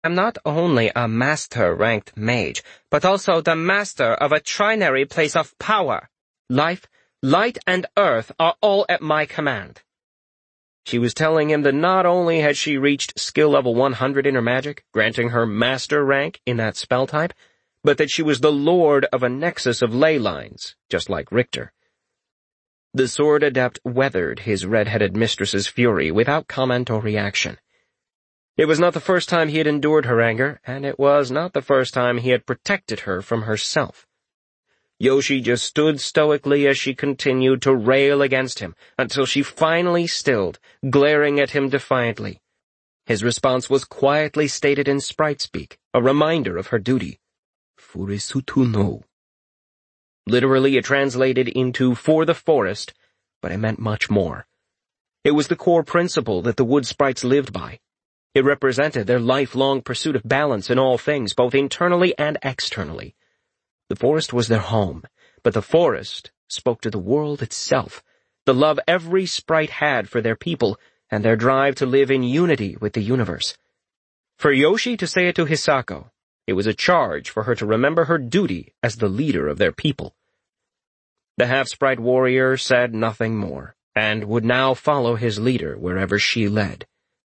am not only a master-ranked mage, but also the master of a trinary place of power. Life, light, and earth are all at my command. She was telling him that not only had she reached skill level 100 in her magic, granting her master rank in that spell type, but that she was the lord of a nexus of ley lines, just like Richter. The sword adept weathered his red-headed mistress's fury without comment or reaction. It was not the first time he had endured her anger, and it was not the first time he had protected her from herself. Yoshi just stood stoically as she continued to rail against him, until she finally stilled, glaring at him defiantly. His response was quietly stated in sprite speak, a reminder of her duty. Furesutu no. Literally it translated into for the forest, but it meant much more. It was the core principle that the wood sprites lived by. It represented their lifelong pursuit of balance in all things, both internally and externally. The forest was their home, but the forest spoke to the world itself, the love every sprite had for their people, and their drive to live in unity with the universe. For Yoshi to say it to Hisako, it was a charge for her to remember her duty as the leader of their people. The half-sprite warrior said nothing more, and would now follow his leader wherever she led.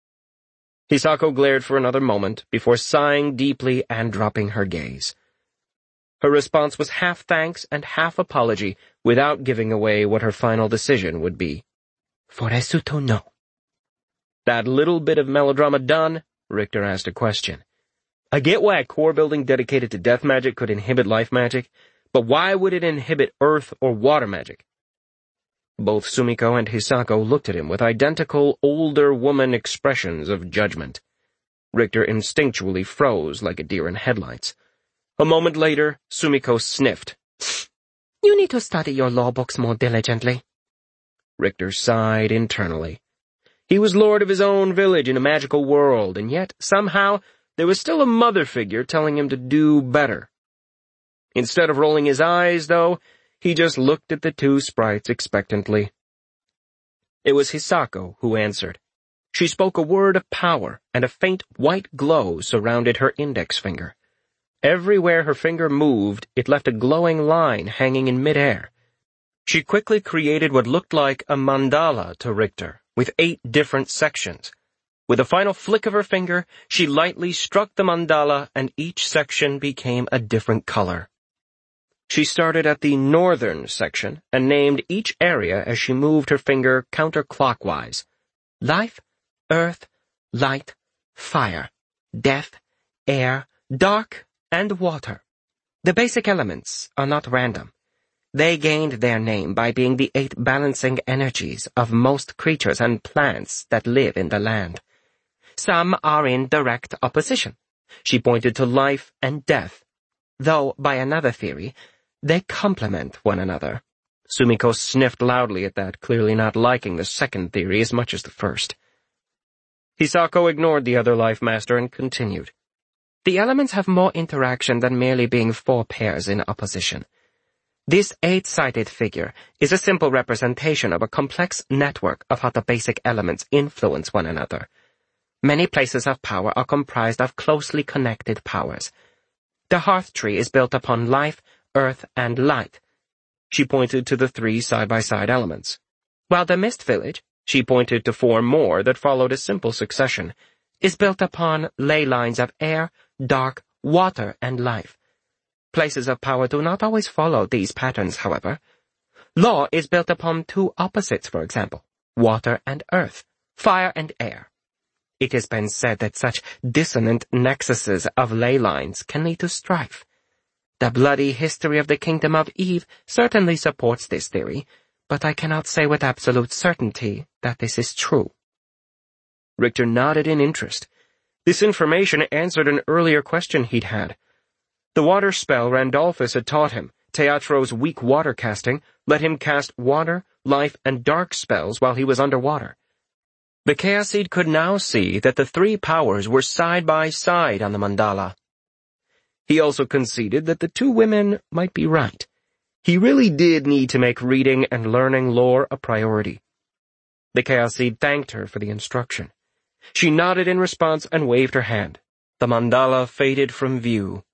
Hisako glared for another moment before sighing deeply and dropping her gaze. Her response was half thanks and half apology, without giving away what her final decision would be. Foresuto no. That little bit of melodrama done, Richter asked a question. I get why a core building dedicated to death magic could inhibit life magic, but why would it inhibit earth or water magic? Both Sumiko and Hisako looked at him with identical older woman expressions of judgment. Richter instinctually froze like a deer in headlights. A moment later, Sumiko sniffed. You need to study your law books more diligently. Richter sighed internally. He was lord of his own village in a magical world, and yet, somehow, there was still a mother figure telling him to do better. Instead of rolling his eyes, though, he just looked at the two sprites expectantly. It was Hisako who answered. She spoke a word of power, and a faint white glow surrounded her index finger. Everywhere her finger moved, it left a glowing line hanging in midair. She quickly created what looked like a mandala to Richter, with 8 different sections. With a final flick of her finger, she lightly struck the mandala, and each section became a different color. She started at the northern section and named each area as she moved her finger counterclockwise. Life, earth, light, fire, death, air, dark, and water. The basic elements are not random. They gained their name by being the 8 balancing energies of most creatures and plants that live in the land. Some are in direct opposition. She pointed to life and death, though, by another theory, they complement one another. Sumiko sniffed loudly at that, clearly not liking the second theory as much as the first. Hisako ignored the other life master and continued. The elements have more interaction than merely being 4 pairs in opposition. This 8-sided figure is a simple representation of a complex network of how the basic elements influence one another. Many places of power are comprised of closely connected powers. The hearth tree is built upon life, earth, and light. She pointed to the 3 side-by-side elements. While the mist village, she pointed to 4 more that followed a simple succession, is built upon ley lines of air, dark, water, and life. Places of power do not always follow these patterns, however. Law is built upon 2 opposites, for example, water and earth, fire and air. It has been said that such dissonant nexuses of ley lines can lead to strife. The bloody history of the Kingdom of Eve certainly supports this theory, but I cannot say with absolute certainty that this is true. Richter nodded in interest. This information answered an earlier question he'd had. The water spell Randolphus had taught him, Teatro's weak water casting, let him cast water, life, and dark spells while he was underwater. The Chaoseed could now see that the 3 powers were side by side on the mandala. He also conceded that the 2 women might be right. He really did need to make reading and learning lore a priority. The Chaoseed thanked her for the instruction. She nodded in response and waved her hand. The mandala faded from view.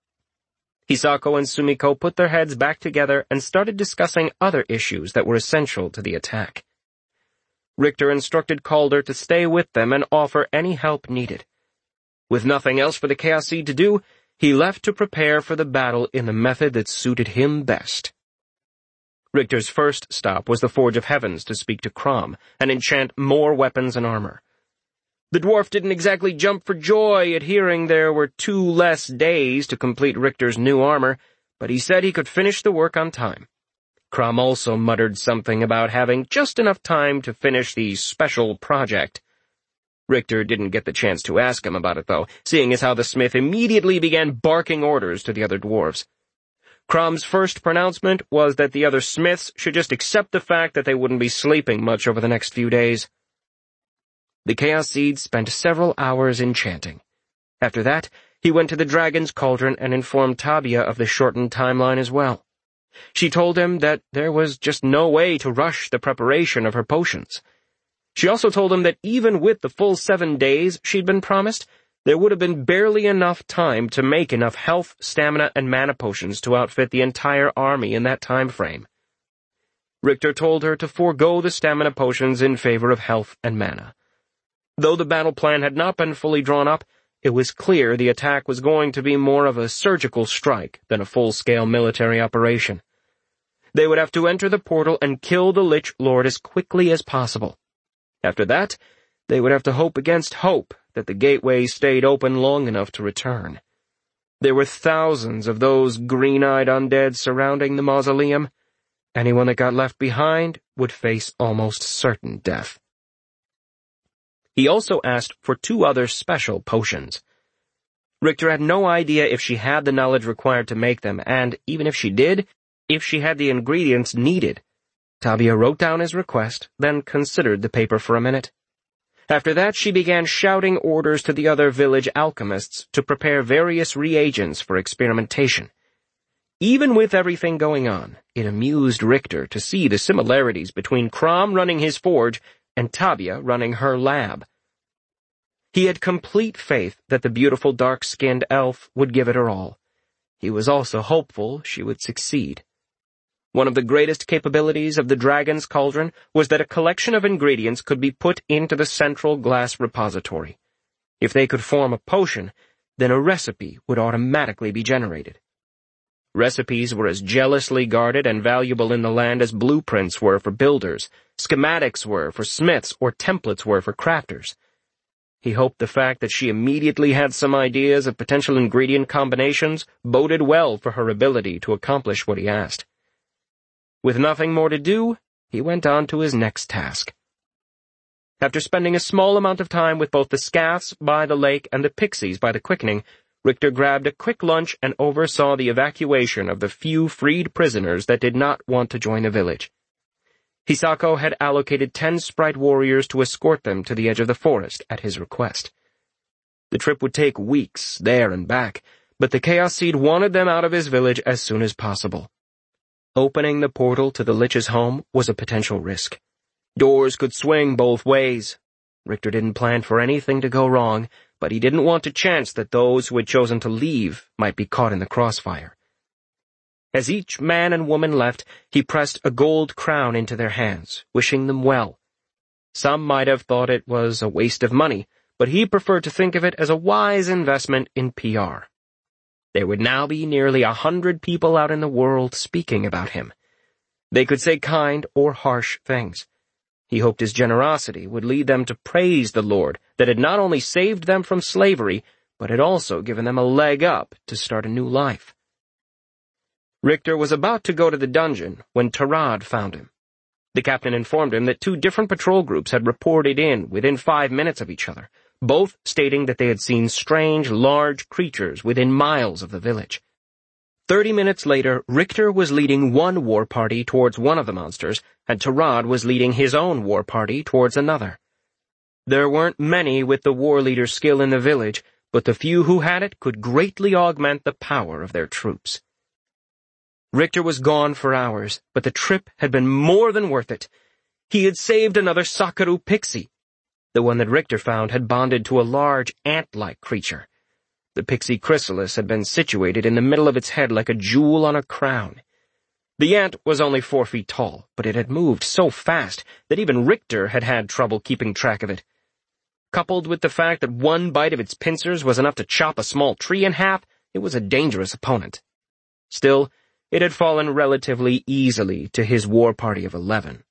Hisako and Sumiko put their heads back together and started discussing other issues that were essential to the attack. Richter instructed Calder to stay with them and offer any help needed. With nothing else for the Chaos Seed to do, he left to prepare for the battle in the method that suited him best. Richter's first stop was the Forge of Heavens to speak to Crom and enchant more weapons and armor. The dwarf didn't exactly jump for joy at hearing there were 2 less days to complete Richter's new armor, but he said he could finish the work on time. Crom also muttered something about having just enough time to finish the special project. Richter didn't get the chance to ask him about it, though, seeing as how the smith immediately began barking orders to the other dwarves. Crom's first pronouncement was that the other smiths should just accept the fact that they wouldn't be sleeping much over the next few days. The Chaos Seed spent several hours enchanting. After that, he went to the Dragon's Cauldron and informed Tabia of the shortened timeline as well. She told him that there was just no way to rush the preparation of her potions. She also told him that even with the full 7 days she'd been promised, there would have been barely enough time to make enough health, stamina, and mana potions to outfit the entire army in that time frame. Richter told her to forego the stamina potions in favor of health and mana. Though the battle plan had not been fully drawn up, it was clear the attack was going to be more of a surgical strike than a full-scale military operation. They would have to enter the portal and kill the Lich Lord as quickly as possible. After that, they would have to hope against hope that the gateway stayed open long enough to return. There were thousands of those green-eyed undead surrounding the mausoleum. Anyone that got left behind would face almost certain death. He also asked for 2 other special potions. Richter had no idea if she had the knowledge required to make them, and even if she did, if she had the ingredients needed. Tabia wrote down his request, then considered the paper for a minute. After that, she began shouting orders to the other village alchemists to prepare various reagents for experimentation. Even with everything going on, it amused Richter to see the similarities between Crom running his forge and Tabia running her lab. He had complete faith that the beautiful dark-skinned elf would give it her all. He was also hopeful she would succeed. One of the greatest capabilities of the Dragon's Cauldron was that a collection of ingredients could be put into the central glass repository. If they could form a potion, then a recipe would automatically be generated. Recipes were as jealously guarded and valuable in the land as blueprints were for builders, schematics were for smiths, or templates were for crafters. He hoped the fact that she immediately had some ideas of potential ingredient combinations boded well for her ability to accomplish what he asked. With nothing more to do, he went on to his next task. After spending a small amount of time with both the Scaths by the lake and the Pixies by the Quickening, Richter grabbed a quick lunch and oversaw the evacuation of the few freed prisoners that did not want to join the village. Hisako had allocated 10 sprite warriors to escort them to the edge of the forest at his request. The trip would take weeks, there and back, but the Chaos Seed wanted them out of his village as soon as possible. Opening the portal to the Lich's home was a potential risk. Doors could swing both ways. Richter didn't plan for anything to go wrong, but he didn't want to chance that those who had chosen to leave might be caught in the crossfire. As each man and woman left, he pressed a gold crown into their hands, wishing them well. Some might have thought it was a waste of money, but he preferred to think of it as a wise investment in PR. There would now be nearly 100 people out in the world speaking about him. They could say kind or harsh things. He hoped his generosity would lead them to praise the Lord that had not only saved them from slavery, but had also given them a leg up to start a new life. Richter was about to go to the dungeon when Tarad found him. The captain informed him that 2 different patrol groups had reported in within 5 minutes of each other, both stating that they had seen strange, large creatures within miles of the village. 30 minutes later, Richter was leading one war party towards one of the monsters, and Tarad was leading his own war party towards another. There weren't many with the war leader's skill in the village, but the few who had it could greatly augment the power of their troops. Richter was gone for hours, but the trip had been more than worth it. He had saved another Sakaru pixie. The one that Richter found had bonded to a large ant-like creature. The pixie chrysalis had been situated in the middle of its head like a jewel on a crown. The ant was only 4 feet tall, but it had moved so fast that even Richter had had trouble keeping track of it. Coupled with the fact that one bite of its pincers was enough to chop a small tree in half, it was a dangerous opponent. Still, it had fallen relatively easily to his war party of 11.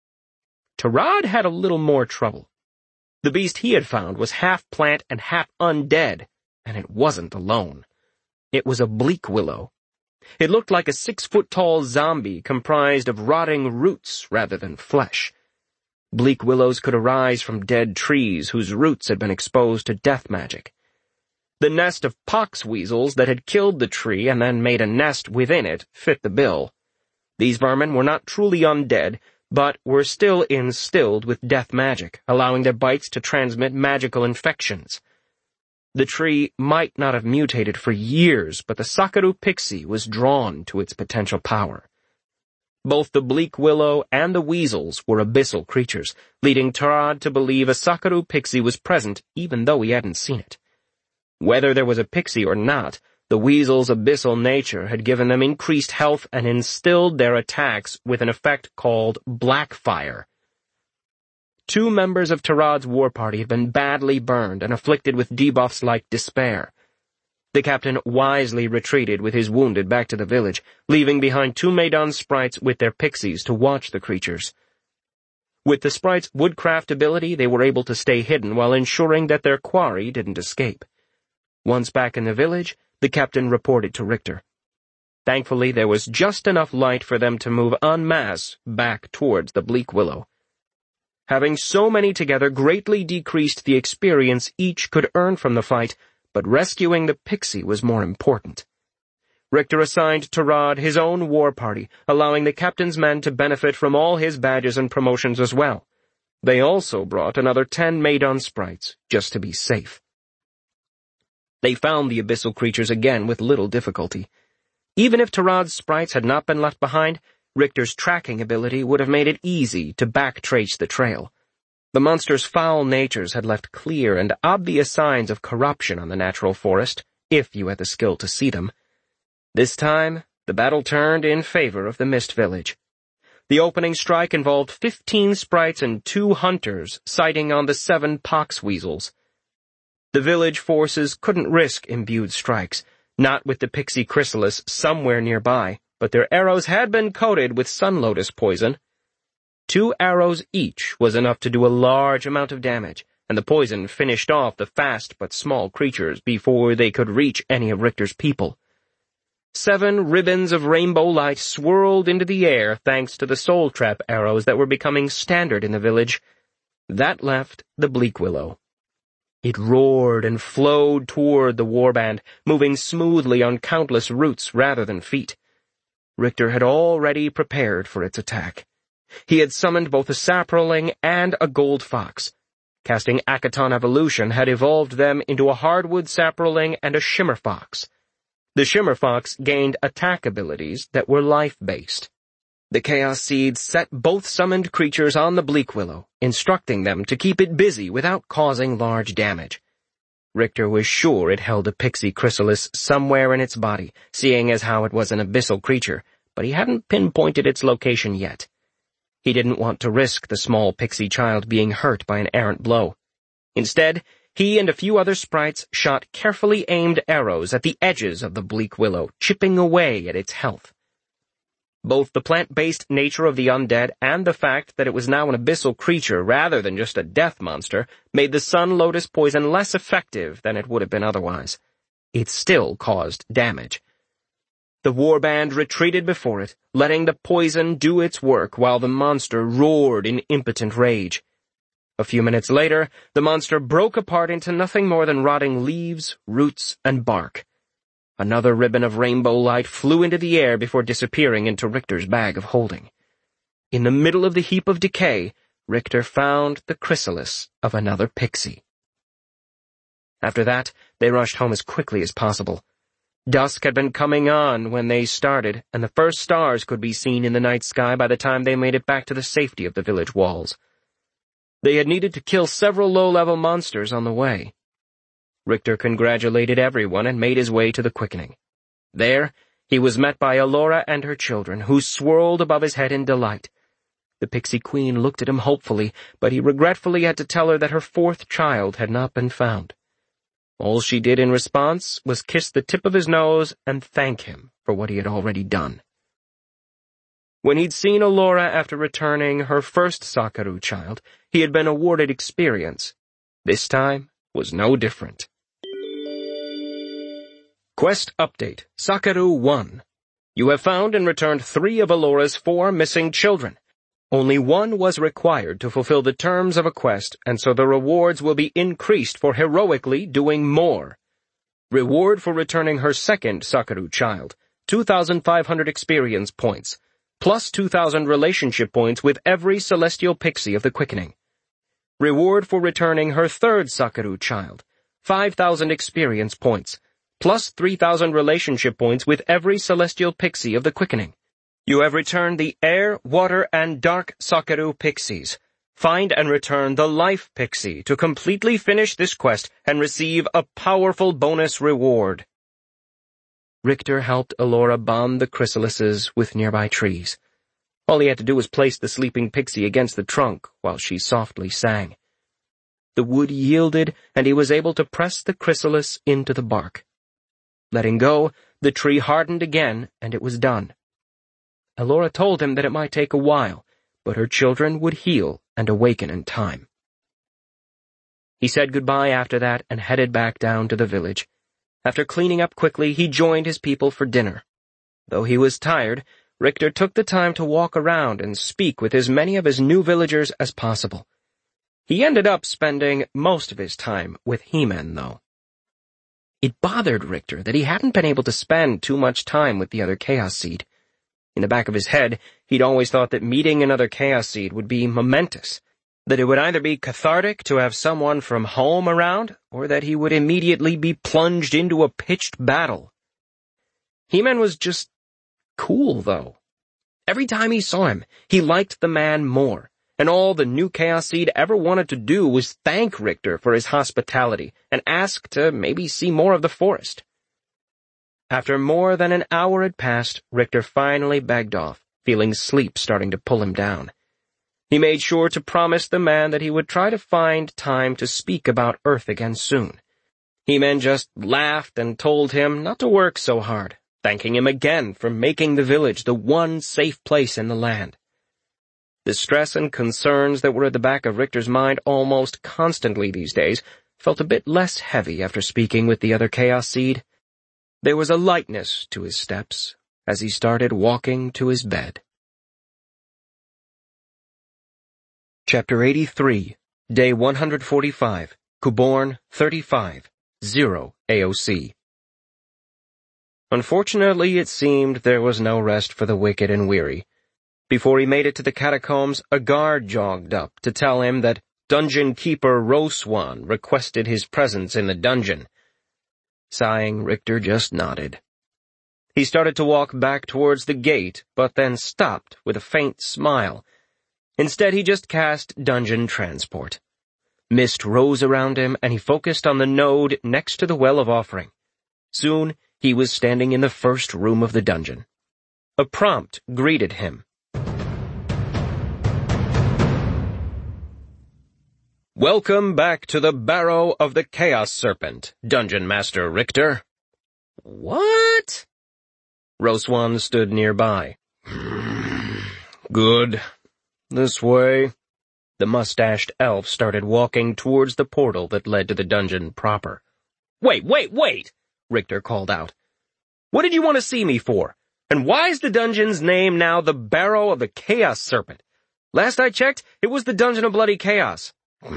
Tarad had a little more trouble. The beast he had found was half plant and half undead, and it wasn't alone. It was a bleak willow. It looked like a 6-foot-tall zombie comprised of rotting roots rather than flesh. Bleak willows could arise from dead trees whose roots had been exposed to death magic. The nest of pox weasels that had killed the tree and then made a nest within it fit the bill. These vermin were not truly undead, but were still instilled with death magic, allowing their bites to transmit magical infections. The tree might not have mutated for years, but the Sakaru pixie was drawn to its potential power. Both the bleak willow and the weasels were abyssal creatures, leading Tarad to believe a Sakaru pixie was present even though he hadn't seen it. Whether there was a pixie or not, the weasel's abyssal nature had given them increased health and instilled their attacks with an effect called Blackfire. 2 members of Tarad's war party had been badly burned and afflicted with debuffs like despair. The captain wisely retreated with his wounded back to the village, leaving behind 2 Maidan sprites with their pixies to watch the creatures. With the sprites' woodcraft ability, they were able to stay hidden while ensuring that their quarry didn't escape. Once back in the village, the captain reported to Richter. Thankfully, there was just enough light for them to move en masse back towards the bleak willow. Having so many together greatly decreased the experience each could earn from the fight, but rescuing the pixie was more important. Richter assigned Tarad his own war party, allowing the captain's men to benefit from all his badges and promotions as well. They also brought another 10 Maidan sprites, just to be safe. They found the abyssal creatures again with little difficulty. Even if Tarad's sprites had not been left behind, Richter's tracking ability would have made it easy to backtrace the trail. The monster's foul natures had left clear and obvious signs of corruption on the natural forest, if you had the skill to see them. This time, the battle turned in favor of the Mist Village. The opening strike involved 15 sprites and 2 hunters sighting on the 7 pox weasels. The village forces couldn't risk imbued strikes, not with the pixie chrysalis somewhere nearby, but their arrows had been coated with sun lotus poison. 2 arrows each was enough to do a large amount of damage, and the poison finished off the fast but small creatures before they could reach any of Richter's people. 7 ribbons of rainbow light swirled into the air thanks to the soul trap arrows that were becoming standard in the village. That left the bleak willow. It roared and flowed toward the warband, moving smoothly on countless roots rather than feet. Richter had already prepared for its attack. He had summoned both a saproling and a gold fox. Casting Akaton Evolution had evolved them into a hardwood saproling and a shimmer fox. The shimmer fox gained attack abilities that were life-based. The Chaos Seeds set both summoned creatures on the bleak willow, instructing them to keep it busy without causing large damage. Richter was sure it held a pixie chrysalis somewhere in its body, seeing as how it was an abyssal creature, but he hadn't pinpointed its location yet. He didn't want to risk the small pixie child being hurt by an errant blow. Instead, he and a few other sprites shot carefully aimed arrows at the edges of the bleak willow, chipping away at its health. Both the plant-based nature of the undead and the fact that it was now an abyssal creature rather than just a death monster made the sun lotus poison less effective than it would have been otherwise. It still caused damage. The warband retreated before it, letting the poison do its work while the monster roared in impotent rage. A few minutes later, the monster broke apart into nothing more than rotting leaves, roots, and bark. Another ribbon of rainbow light flew into the air before disappearing into Richter's bag of holding. In the middle of the heap of decay, Richter found the chrysalis of another pixie. After that, they rushed home as quickly as possible. Dusk had been coming on when they started, and the first stars could be seen in the night sky by the time they made it back to the safety of the village walls. They had needed to kill several low-level monsters on the way. Richter congratulated everyone and made his way to the quickening. There, he was met by Elora and her children, who swirled above his head in delight. The Pixie Queen looked at him hopefully, but he regretfully had to tell her that her fourth child had not been found. All she did in response was kiss the tip of his nose and thank him for what he had already done. When he'd seen Elora after returning her first Sakaru child, he had been awarded experience. This time was no different. Quest Update, Sakaru 1. You have found and returned 3 of Elora's 4 missing children. Only 1 was required to fulfill the terms of a quest, and so the rewards will be increased for heroically doing more. Reward for returning her second Sakaru child, 2,500 experience points, plus 2,000 relationship points with every celestial pixie of the quickening. Reward for returning her third Sakaru child, 5,000 experience points, plus 3,000 relationship points with every celestial pixie of the quickening. You have returned the air, water, and dark Sakaru pixies. Find and return the life pixie to completely finish this quest and receive a powerful bonus reward. Richter helped Elora bond the chrysalises with nearby trees. All he had to do was place the sleeping pixie against the trunk while she softly sang. The wood yielded, and he was able to press the chrysalis into the bark. Letting go, the tree hardened again, and it was done. Elora told him that it might take a while, but her children would heal and awaken in time. He said goodbye after that and headed back down to the village. After cleaning up quickly, he joined his people for dinner. Though he was tired, Richter took the time to walk around and speak with as many of his new villagers as possible. He ended up spending most of his time with He-Man, though. It bothered Richter that he hadn't been able to spend too much time with the other Chaos Seed. In the back of his head, he'd always thought that meeting another Chaos Seed would be momentous, that it would either be cathartic to have someone from home around, or that he would immediately be plunged into a pitched battle. He-Man was just cool, though. Every time he saw him, he liked the man more, and all the new Chaos Seed ever wanted to do was thank Richter for his hospitality and ask to maybe see more of the forest. After more than an hour had passed, Richter finally begged off, feeling sleep starting to pull him down. He made sure to promise the man that he would try to find time to speak about Earth again soon. He-Man just laughed and told him not to work so hard, thanking him again for making the village the one safe place in the land. The stress and concerns that were at the back of Richter's mind almost constantly these days felt a bit less heavy after speaking with the other Chaos Seed. There was a lightness to his steps as he started walking to his bed. Chapter 83, Day 145, Kuborn 35, 0 AOC. Unfortunately, it seemed there was no rest for the wicked and weary. Before he made it to the catacombs, a guard jogged up to tell him that Dungeon Keeper Roswan requested his presence in the dungeon. Sighing, Richter just nodded. He started to walk back towards the gate, but then stopped with a faint smile. Instead, he just cast Dungeon Transport. Mist rose around him, and he focused on the node next to the Well of Offering. Soon, he was standing in the first room of the dungeon. A prompt greeted him. Welcome back to the Barrow of the Chaos Serpent, Dungeon Master Richter. What? Roswan stood nearby. Good. This way. The mustached elf started walking towards the portal that led to the dungeon proper. Wait! Richter called out. What did you want to see me for? And why is the dungeon's name now the Barrow of the Chaos Serpent? Last I checked, it was the Dungeon of Bloody Chaos.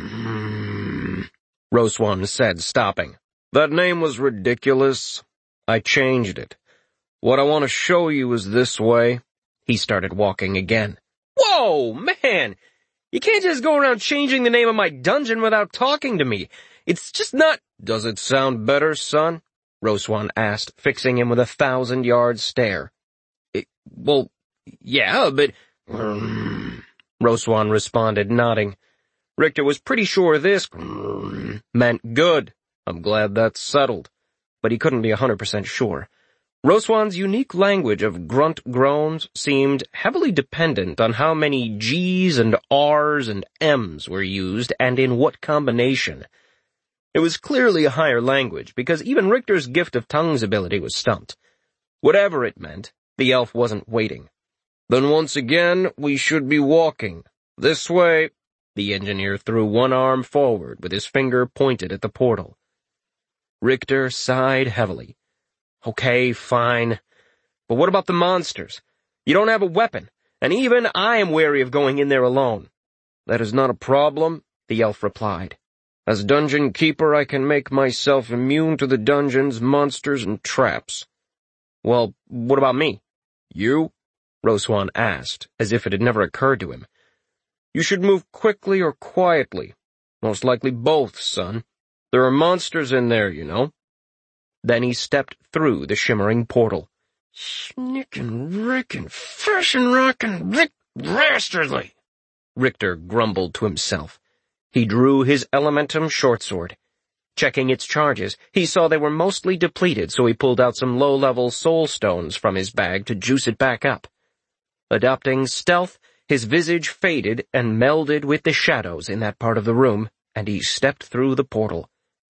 Roswan said, stopping. That name was ridiculous. I changed it. What I want to show you is this way. He started walking again. Whoa, man! You can't just go around changing the name of my dungeon without talking to me. It's just not— Does it sound better, son? Roswan asked, fixing him with a 1,000-yard stare. Well, yeah, but— Roswan responded, nodding. Richter was pretty sure this meant good. I'm glad that's settled. But he couldn't be 100% sure. Roswan's unique language of grunt groans seemed heavily dependent on how many G's and R's and M's were used and in what combination. It was clearly a higher language, because even Richter's gift of tongues ability was stumped. Whatever it meant, the elf wasn't waiting. Then once again, we should be walking. This way. The engineer threw one arm forward with his finger pointed at the portal. Richter sighed heavily. Okay, fine. But what about the monsters? You don't have a weapon, and even I am wary of going in there alone. That is not a problem, the elf replied. As dungeon keeper, I can make myself immune to the dungeon's monsters and traps. Well, what about me? You? Roswan asked, as if it had never occurred to him. You should move quickly or quietly. Most likely both, son. There are monsters in there, you know. Then he stepped through the shimmering portal. Snickin' rickin' fashion rockin' Rick Rastardly, Richter grumbled to himself. He drew his Elementum shortsword. Checking its charges, he saw they were mostly depleted, so he pulled out some low-level soul stones from his bag to juice it back up. Adopting stealth, his visage faded and melded with the shadows in that part of the room, and he stepped through the portal.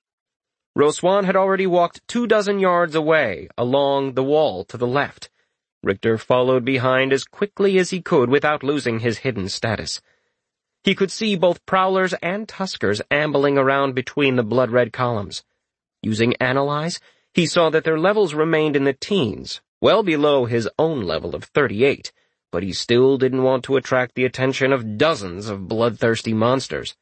Roswan had already walked 24 yards away, along the wall to the left. Richter followed behind as quickly as he could without losing his hidden status. He could see both prowlers and tuskers ambling around between the blood-red columns. Using Analyze, he saw that their levels remained in the teens, well below his own level of 38, but he still didn't want to attract the attention of dozens of bloodthirsty monsters.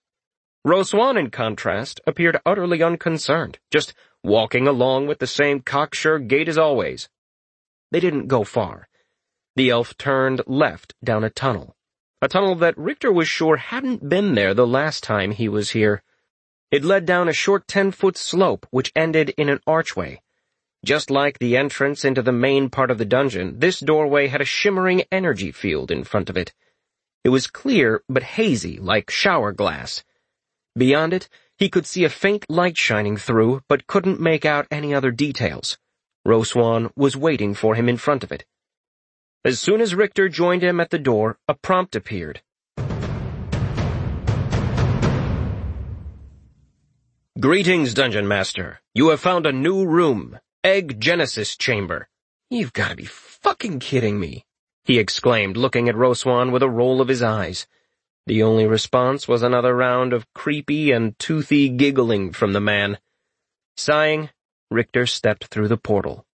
Roswan, in contrast, appeared utterly unconcerned, just walking along with the same cocksure gait as always. They didn't go far. The elf turned left down a tunnel that Richter was sure hadn't been there the last time he was here. It led down a short 10-foot slope which ended in an archway. Just like the entrance into the main part of the dungeon, this doorway had a shimmering energy field in front of it. It was clear but hazy, like shower glass. Beyond it, he could see a faint light shining through, but couldn't make out any other details. Roswan was waiting for him in front of it. As soon as Richter joined him at the door, a prompt appeared. Greetings, Dungeon Master. You have found a new room. Egg Genesis Chamber. You've got to be fucking kidding me, he exclaimed, looking at Roswan with a roll of his eyes. The only response was another round of creepy and toothy giggling from the man. Sighing, Richter stepped through the portal.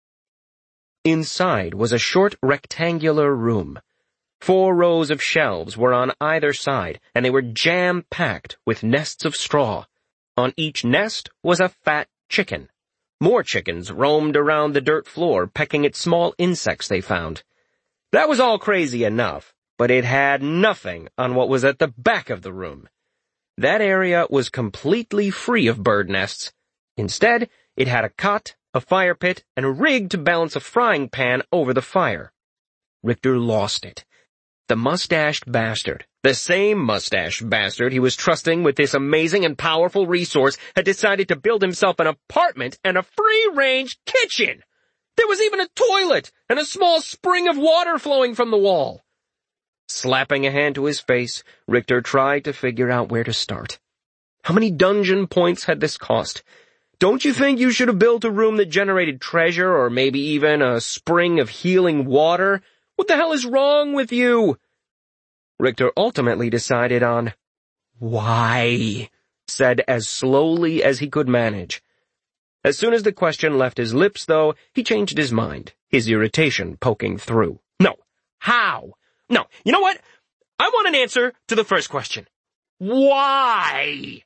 Inside was a short rectangular room. 4 rows of shelves were on either side, and they were jam-packed with nests of straw. On each nest was a fat chicken. More chickens roamed around the dirt floor, pecking at small insects they found. That was all crazy enough, but it had nothing on what was at the back of the room. That area was completely free of bird nests. Instead, it had a cot, a fire pit, and a rig to balance a frying pan over the fire. Richter lost it. The mustached bastard, the same mustached bastard he was trusting with this amazing and powerful resource, had decided to build himself an apartment and a free-range kitchen. There was even a toilet and a small spring of water flowing from the wall. Slapping a hand to his face, Richter tried to figure out where to start. How many dungeon points had this cost? Don't you think you should have built a room that generated treasure, or maybe even a spring of healing water? What the hell is wrong with you? Richter ultimately decided on why, said as slowly as he could manage. As soon as the question left his lips, though, he changed his mind, his irritation poking through. No. How? No, you know what? I want an answer to the first question. Why?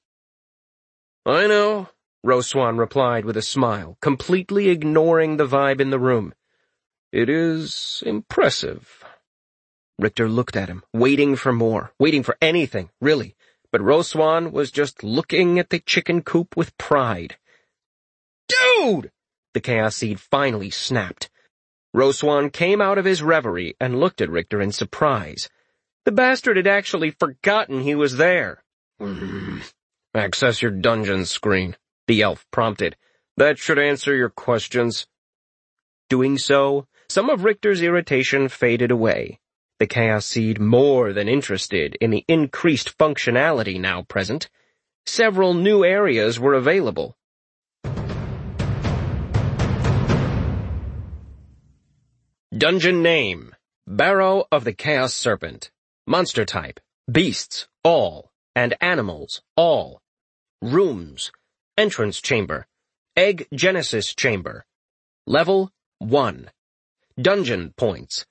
I know, Roswan replied with a smile, completely ignoring the vibe in the room. It is impressive. Richter looked at him, waiting for more, waiting for anything, really, but Roswan was just looking at the chicken coop with pride. Dude! The Chaos Seed finally snapped. Roswan came out of his reverie and looked at Richter in surprise. The bastard had actually forgotten he was there. Access your dungeon screen, the elf prompted. "That should answer your questions." Doing so, some of Richter's irritation faded away. The Chaos Seed more than interested in the increased functionality now present. Several new areas were available. Dungeon name: Barrow of the Chaos Serpent. Monster type: beasts, all, and animals, all. Rooms: entrance chamber, egg genesis chamber. Level 1. Dungeon points: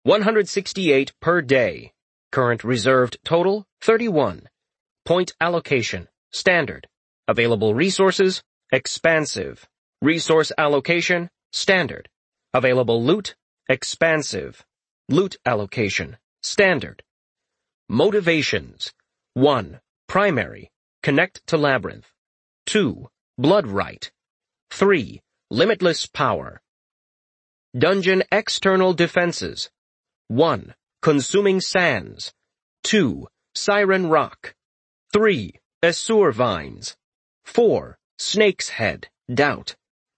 168 per day. Current reserved total: 31. Point allocation: standard. Available resources: expansive. Resource allocation: standard. Available loot: expansive. Loot allocation: standard. Motivations: 1. Primary: connect to Labyrinth. 2. Blood Rite. 3. Limitless power. Dungeon external defenses: 1. Consuming Sands. 2. Siren Rock. 3. Azure Vines. 4. Snake's Head, Doubt.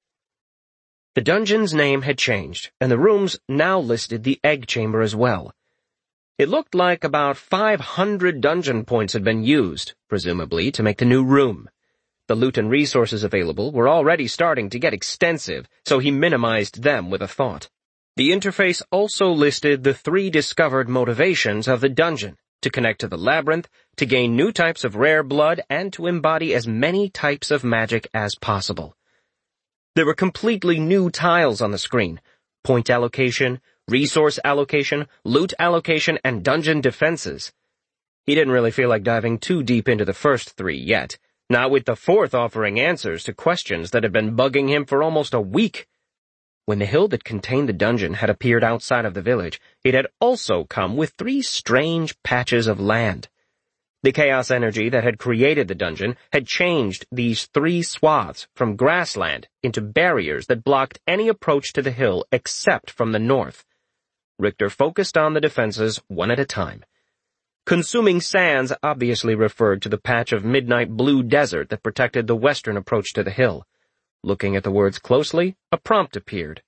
The dungeon's name had changed, and the rooms now listed the egg chamber as well. It looked like about 500 dungeon points had been used, presumably to make the new room. The loot and resources available were already starting to get extensive, so he minimized them with a thought. The interface also listed the 3 discovered motivations of the dungeon: to connect to the labyrinth, to gain new types of rare blood, and to embody as many types of magic as possible. There were completely new tiles on the screen: point allocation, resource allocation, loot allocation, and dungeon defenses. He didn't really feel like diving too deep into the first 3 yet, not with the 4th offering answers to questions that had been bugging him for almost a week. When the hill that contained the dungeon had appeared outside of the village, it had also come with 3 strange patches of land. The chaos energy that had created the dungeon had changed these 3 swaths from grassland into barriers that blocked any approach to the hill except from the north. Richter focused on the defenses one at a time. Consuming Sands obviously referred to the patch of midnight blue desert that protected the western approach to the hill. Looking at the words closely, a prompt appeared.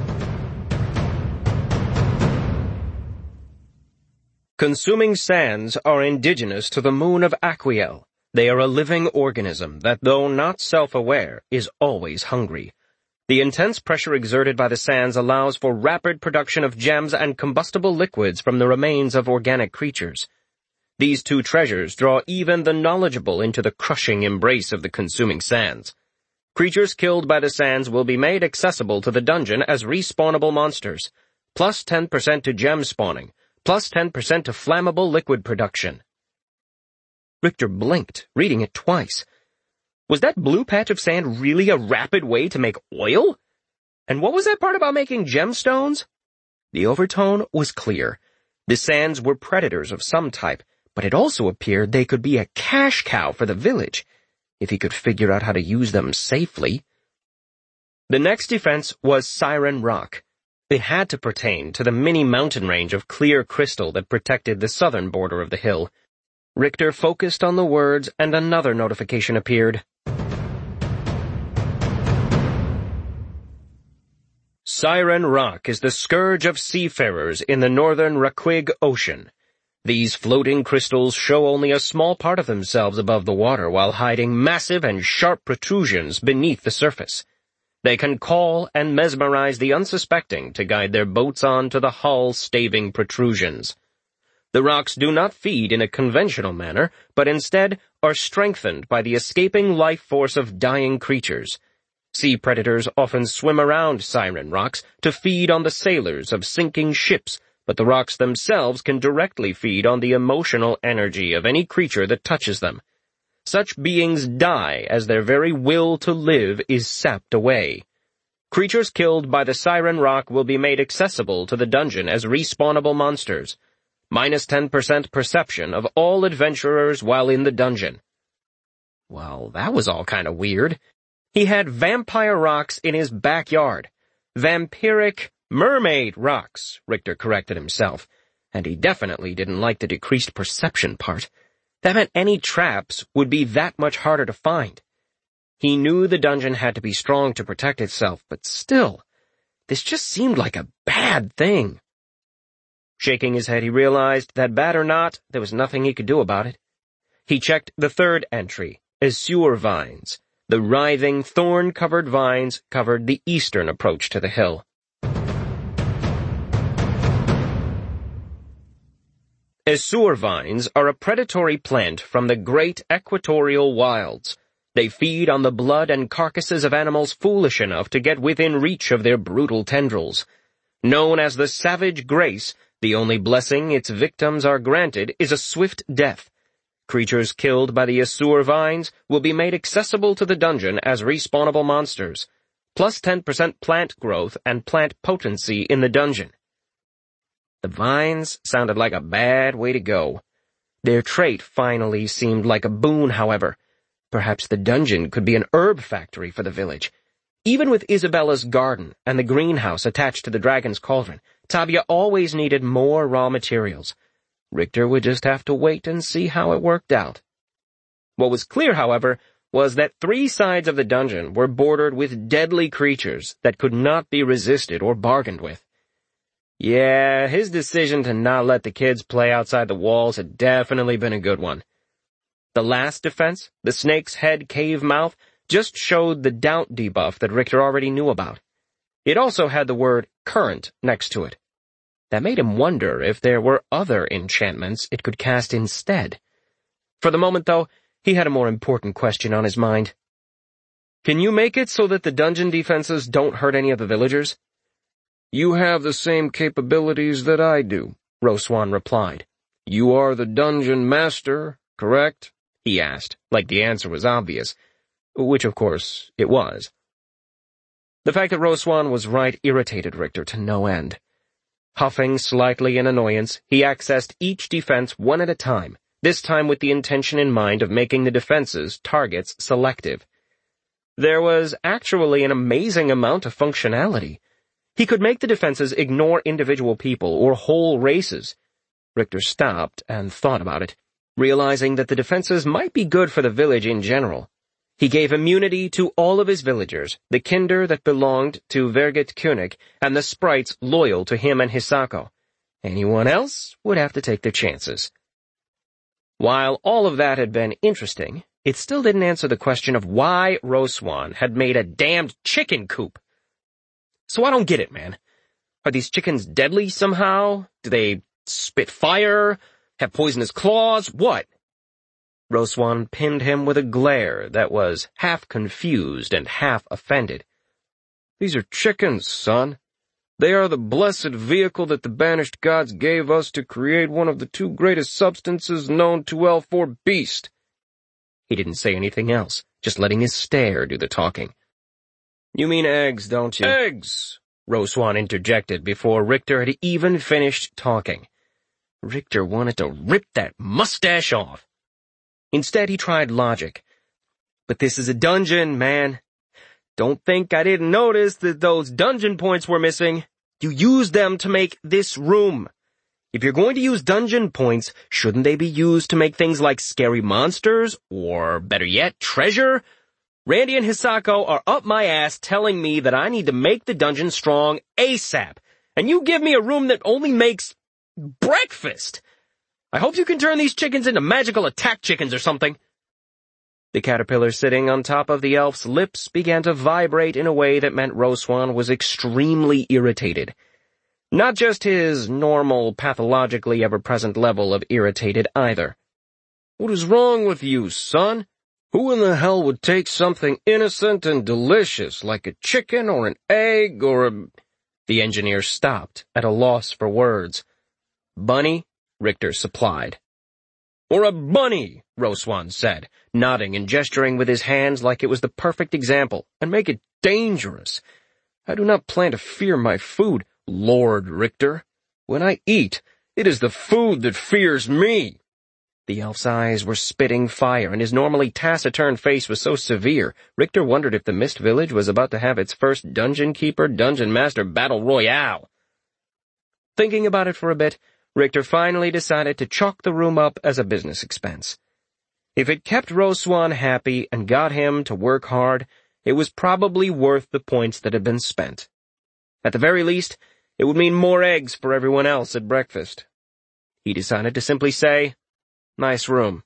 Consuming Sands are indigenous to the moon of Aquiel. They are a living organism that, though not self-aware, is always hungry. The intense pressure exerted by the sands allows for rapid production of gems and combustible liquids from the remains of organic creatures. These 2 treasures draw even the knowledgeable into the crushing embrace of the consuming sands. Creatures killed by the sands will be made accessible to the dungeon as respawnable monsters, plus 10% to gem spawning, plus 10% to flammable liquid production. Richter blinked, reading it twice. Was that blue patch of sand really a rapid way to make oil? And what was that part about making gemstones? The overtone was clear. The sands were predators of some type, but it also appeared they could be a cash cow for the village, if he could figure out how to use them safely. The next defense was Siren Rock. It had to pertain to the mini mountain range of clear crystal that protected the southern border of the hill. Richter focused on the words, and another notification appeared. Siren Rock is the scourge of seafarers in the northern Raquig Ocean. These floating crystals show only a small part of themselves above the water while hiding massive and sharp protrusions beneath the surface. They can call and mesmerize the unsuspecting to guide their boats on to the hull-staving protrusions. The rocks do not feed in a conventional manner, but instead are strengthened by the escaping life force of dying creatures. Sea predators often swim around Siren Rocks to feed on the sailors of sinking ships, but the rocks themselves can directly feed on the emotional energy of any creature that touches them. Such beings die as their very will to live is sapped away. Creatures killed by the Siren Rock will be made accessible to the dungeon as respawnable monsters. Minus 10% perception of all adventurers while in the dungeon. Well, that was all kind of weird. He had vampire rocks in his backyard. Vampiric mermaid rocks, Richter corrected himself. And he definitely didn't like the decreased perception part. That meant any traps would be that much harder to find. He knew the dungeon had to be strong to protect itself, but still, this just seemed like a bad thing. Shaking his head, he realized that bad or not, there was nothing he could do about it. He checked the third entry, azure vines. The writhing, thorn-covered vines covered the eastern approach to the hill. Azure vines are a predatory plant from the great equatorial wilds. They feed on the blood and carcasses of animals foolish enough to get within reach of their brutal tendrils. Known as the savage grace, the only blessing its victims are granted is a swift death. Creatures killed by the azure vines will be made accessible to the dungeon as respawnable monsters, plus 10% plant growth and plant potency in the dungeon. The vines sounded like a bad way to go. Their trait finally seemed like a boon, however. Perhaps the dungeon could be an herb factory for the village. Even with Isabella's garden and the greenhouse attached to the dragon's cauldron, Tabia always needed more raw materials. Richter would just have to wait and see how it worked out. What was clear, however, was that 3 sides of the dungeon were bordered with deadly creatures that could not be resisted or bargained with. Yeah, his decision to not let the kids play outside the walls had definitely been a good one. The last defense, the snake's head cave mouth, just showed the doubt debuff that Richter already knew about. It also had the word current next to it. That made him wonder if there were other enchantments it could cast instead. For the moment, though, he had a more important question on his mind. Can you make it so that the dungeon defenses don't hurt any of the villagers? You have the same capabilities that I do, Roswan replied. You are the dungeon master, correct? He asked, like the answer was obvious, which of course it was. The fact that Roswan was right irritated Richter to no end. Huffing slightly in annoyance, he accessed each defense one at a time, this time with the intention in mind of making the defenses targets selective. There was actually an amazing amount of functionality. He could make the defenses ignore individual people or whole races. Richter stopped and thought about it, realizing that the defenses might be good for the village in general. He gave immunity to all of his villagers, the kinder that belonged to Verget König, and the sprites loyal to him and Hisako. Anyone else would have to take their chances. While all of that had been interesting, it still didn't answer the question of why Roswan had made a damned chicken coop. So I don't get it, man. Are these chickens deadly somehow? Do they spit fire? Have poisonous claws? What? Roswan pinned him with a glare that was half confused and half offended. These are chickens, son. They are the blessed vehicle that the banished gods gave us to create one of the 2 greatest substances known to L4 Beast. He didn't say anything else, just letting his stare do the talking. You mean eggs, don't you? Eggs! Roswan interjected before Richter had even finished talking. Richter wanted to rip that mustache off. Instead, he tried logic. But this is a dungeon, man. Don't think I didn't notice that those dungeon points were missing. You used them to make this room. If you're going to use dungeon points, shouldn't they be used to make things like scary monsters, or better yet, treasure? Randy and Hisako are up my ass telling me that I need to make the dungeon strong ASAP, and you give me a room that only makes breakfast. I hope you can turn these chickens into magical attack chickens or something. The caterpillar sitting on top of the elf's lips began to vibrate in a way that meant Roswan was extremely irritated. Not just his normal, pathologically ever-present level of irritated either. What is wrong with you, son? Who in the hell would take something innocent and delicious like a chicken or an egg or a... The engineer stopped, at a loss for words. Bunny, Richter supplied. Or a bunny, Roswan said, nodding and gesturing with his hands like it was the perfect example. And make it dangerous. I do not plan to fear my food, Lord Richter. When I eat, it is the food that fears me. The elf's eyes were spitting fire, and his normally taciturn face was so severe, Richter wondered if the Mist Village was about to have its first Dungeon Keeper, Dungeon Master Battle Royale. Thinking about it for a bit, Richter finally decided to chalk the room up as a business expense. If it kept Roswan happy and got him to work hard, it was probably worth the points that had been spent. At the very least, it would mean more eggs for everyone else at breakfast. He decided to simply say, "Nice room."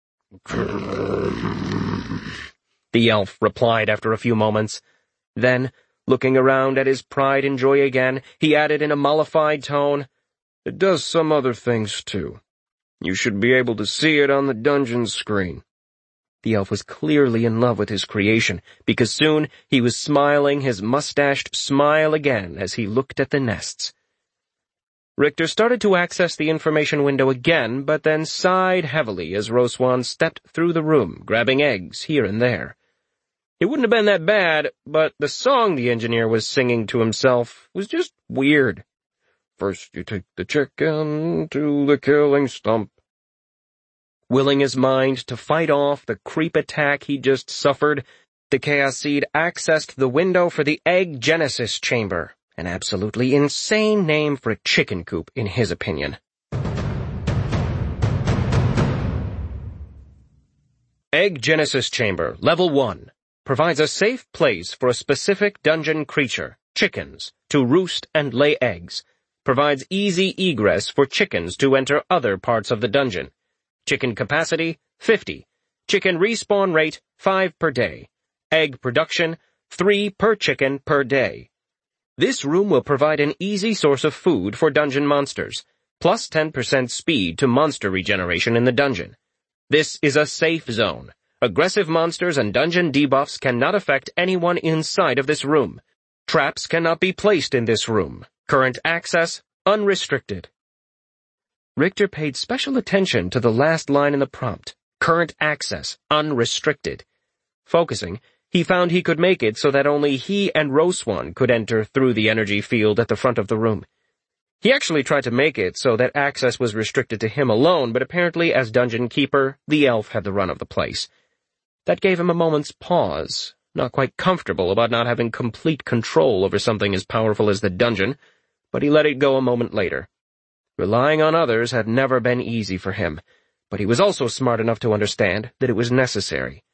The elf replied after a few moments. Then, looking around at his pride and joy again, he added in a mollified tone, "It does some other things too. You should be able to see it on the dungeon screen." The elf was clearly in love with his creation, because soon he was smiling his mustached smile again as he looked at the nests. Richter started to access the information window again, but then sighed heavily as Roswan stepped through the room, grabbing eggs here and there. It wouldn't have been that bad, but the song the engineer was singing to himself was just weird. "First you take the chicken to the killing stump." Willing his mind to fight off the creep attack he just suffered, the Chaos Seed accessed the window for the Egg Genesis Chamber, an absolutely insane name for a chicken coop, in his opinion. Egg Genesis Chamber, Level 1, provides a safe place for a specific dungeon creature, chickens, to roost and lay eggs. Provides easy egress for chickens to enter other parts of the dungeon. Chicken capacity, 50. Chicken respawn rate, 5 per day. Egg production, 3 per chicken per day. This room will provide an easy source of food for dungeon monsters, plus 10% speed to monster regeneration in the dungeon. This is a safe zone. Aggressive monsters and dungeon debuffs cannot affect anyone inside of this room. Traps cannot be placed in this room. Current access, unrestricted. Richter paid special attention to the last line in the prompt, current access, unrestricted. Focusing, he found he could make it so that only he and Roswan could enter through the energy field at the front of the room. He actually tried to make it so that access was restricted to him alone, but apparently as dungeon keeper, the elf had the run of the place. That gave him a moment's pause, not quite comfortable about not having complete control over something as powerful as the dungeon, but he let it go a moment later. Relying on others had never been easy for him, but he was also smart enough to understand that it was necessary.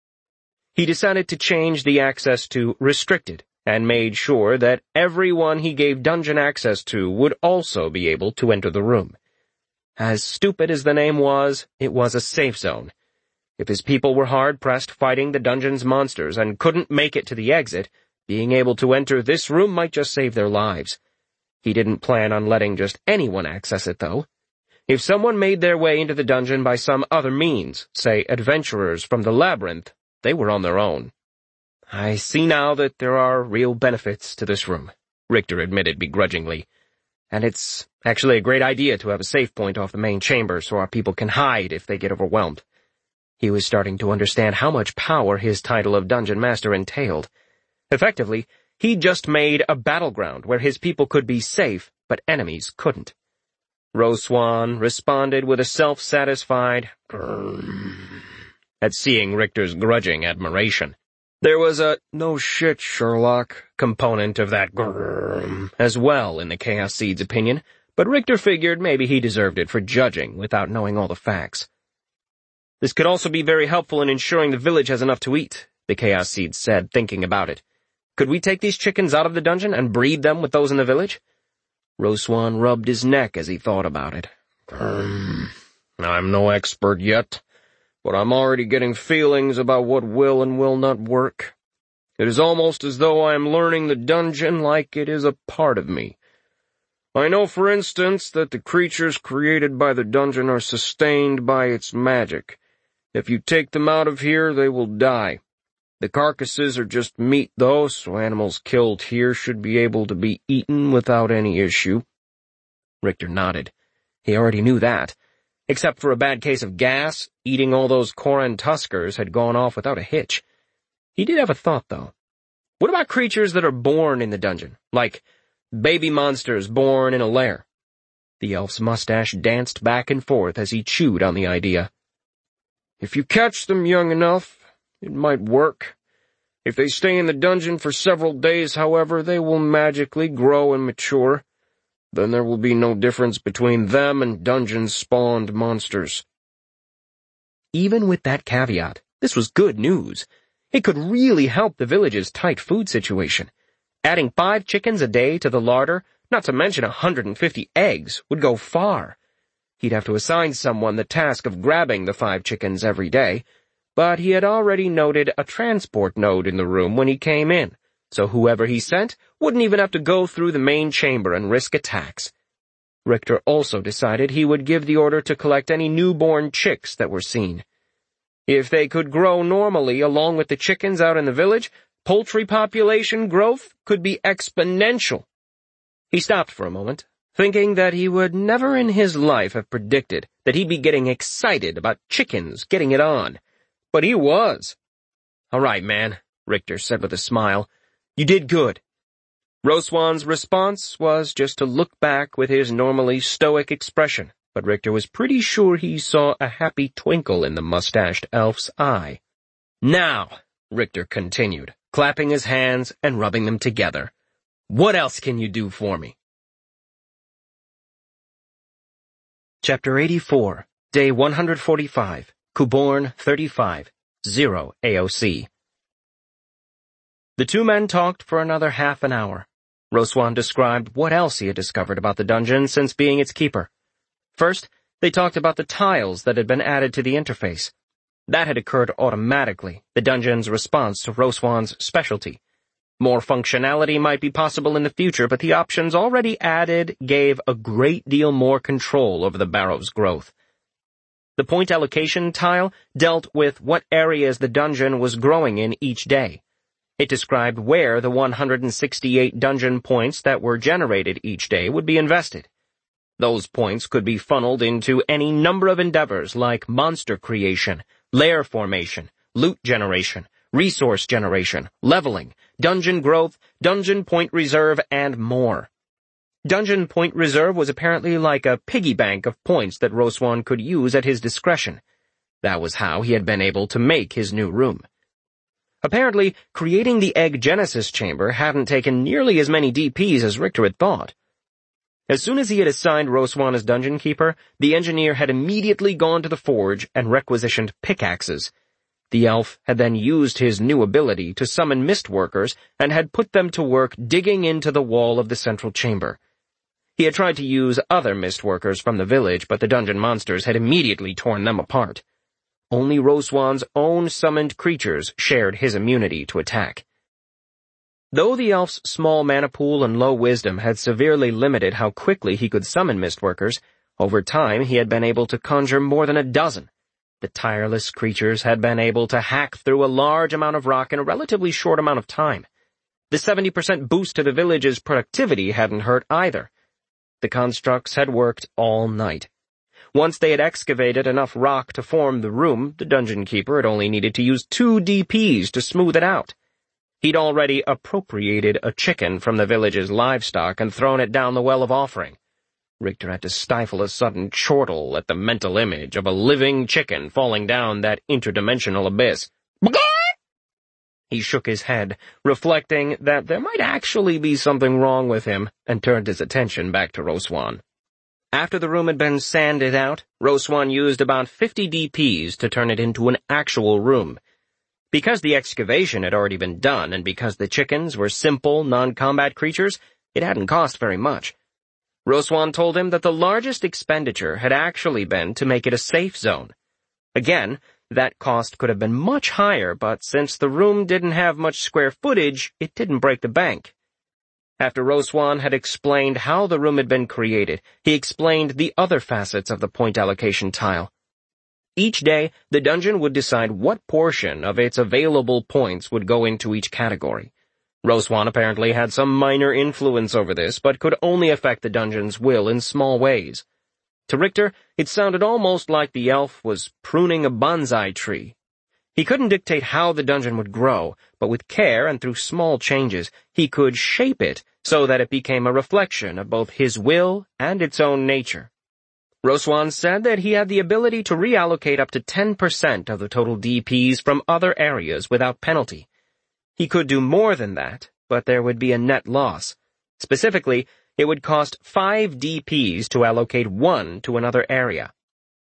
He decided to change the access to restricted, and made sure that everyone he gave dungeon access to would also be able to enter the room. As stupid as the name was, it was a safe zone. If his people were hard-pressed fighting the dungeon's monsters and couldn't make it to the exit, being able to enter this room might just save their lives. He didn't plan on letting just anyone access it, though. If someone made their way into the dungeon by some other means, say adventurers from the labyrinth, they were on their own. "I see now that there are real benefits to this room," Richter admitted begrudgingly. "And it's actually a great idea to have a safe point off the main chamber so our people can hide if they get overwhelmed." He was starting to understand how much power his title of Dungeon Master entailed. Effectively, he just made a battleground where his people could be safe, but enemies couldn't. Roswan responded with a self-satisfied grrr at seeing Richter's grudging admiration. There was a "no shit, Sherlock" component of that grrr as well in the Chaos Seed's opinion, but Richter figured maybe he deserved it for judging without knowing all the facts. "This could also be very helpful in ensuring the village has enough to eat," the Chaos Seed said, thinking about it. "Could we take these chickens out of the dungeon and breed them with those in the village?" Roswan rubbed his neck as he thought about it. I'm no expert yet, but I'm already getting feelings about what will and will not work. It is almost as though I am learning the dungeon like it is a part of me. I know, for instance, that the creatures created by the dungeon are sustained by its magic. If you take them out of here, they will die. The carcasses are just meat, though, so animals killed here should be able to be eaten without any issue." Richter nodded. He already knew that. Except for a bad case of gas, eating all those Koran Tuskers had gone off without a hitch. He did have a thought, though. What about creatures that are born in the dungeon, like baby monsters born in a lair? The elf's mustache danced back and forth as he chewed on the idea. "If you catch them young enough, it might work. If they stay in the dungeon for several days, however, they will magically grow and mature. Then there will be no difference between them and dungeon-spawned monsters." Even with that caveat, this was good news. It could really help the village's tight food situation. Adding 5 chickens a day to the larder, not to mention 150 eggs, would go far. He'd have to assign someone the task of grabbing the 5 chickens every day, but he had already noted a transport node in the room when he came in, so whoever he sent wouldn't even have to go through the main chamber and risk attacks. Richter also decided he would give the order to collect any newborn chicks that were seen. If they could grow normally along with the chickens out in the village, poultry population growth could be exponential. He stopped for a moment, thinking that he would never in his life have predicted that he'd be getting excited about chickens getting it on. But he was. "All right, man," Richter said with a smile. "You did good." Roswan's response was just to look back with his normally stoic expression, but Richter was pretty sure he saw a happy twinkle in the mustached elf's eye. "Now," Richter continued, clapping his hands and rubbing them together, "what else can you do for me?" Chapter 84, Day 145, Kuborn 35, 0 AOC. The two men talked for another half an hour. Roswan described what else he had discovered about the dungeon since being its keeper. First, they talked about the tiles that had been added to the interface. That had occurred automatically, the dungeon's response to Roswan's specialty. More functionality might be possible in the future, but the options already added gave a great deal more control over the barrow's growth. The point allocation tile dealt with what areas the dungeon was growing in each day. It described where the 168 dungeon points that were generated each day would be invested. Those points could be funneled into any number of endeavors like monster creation, lair formation, loot generation, resource generation, leveling, dungeon growth, dungeon point reserve, and more. Dungeon point reserve was apparently like a piggy bank of points that Roswan could use at his discretion. That was how he had been able to make his new room. Apparently, creating the Egg Genesis chamber hadn't taken nearly as many DPs as Richter had thought. As soon as he had assigned Roswan as dungeon keeper, the engineer had immediately gone to the forge and requisitioned pickaxes. The elf had then used his new ability to summon mist workers and had put them to work digging into the wall of the central chamber. He had tried to use other mist workers from the village, but the dungeon monsters had immediately torn them apart. Only Roswan's own summoned creatures shared his immunity to attack. Though the elf's small mana pool and low wisdom had severely limited how quickly he could summon mistworkers, over time he had been able to conjure more than a dozen. The tireless creatures had been able to hack through a large amount of rock in a relatively short amount of time. The 70% boost to the village's productivity hadn't hurt either. The constructs had worked all night. Once they had excavated enough rock to form the room, the dungeon keeper had only needed to use 2 DPs to smooth it out. He'd already appropriated a chicken from the village's livestock and thrown it down the well of offering. Richter had to stifle a sudden chortle at the mental image of a living chicken falling down that interdimensional abyss. He shook his head, reflecting that there might actually be something wrong with him, and turned his attention back to Roswan. After the room had been sanded out, Roswan used about 50 DPs to turn it into an actual room. Because the excavation had already been done, and because the chickens were simple, non-combat creatures, it hadn't cost very much. Roswan told him that the largest expenditure had actually been to make it a safe zone. Again, that cost could have been much higher, but since the room didn't have much square footage, it didn't break the bank. After Roswan had explained how the room had been created, he explained the other facets of the point allocation tile. Each day, the dungeon would decide what portion of its available points would go into each category. Roswan apparently had some minor influence over this, but could only affect the dungeon's will in small ways. To Richter, it sounded almost like the elf was pruning a bonsai tree. He couldn't dictate how the dungeon would grow, but with care and through small changes, he could shape it so that it became a reflection of both his will and its own nature. Roswan said that he had the ability to reallocate up to 10% of the total DPs from other areas without penalty. He could do more than that, but there would be a net loss. Specifically, it would cost 5 DPs to allocate 1 to another area.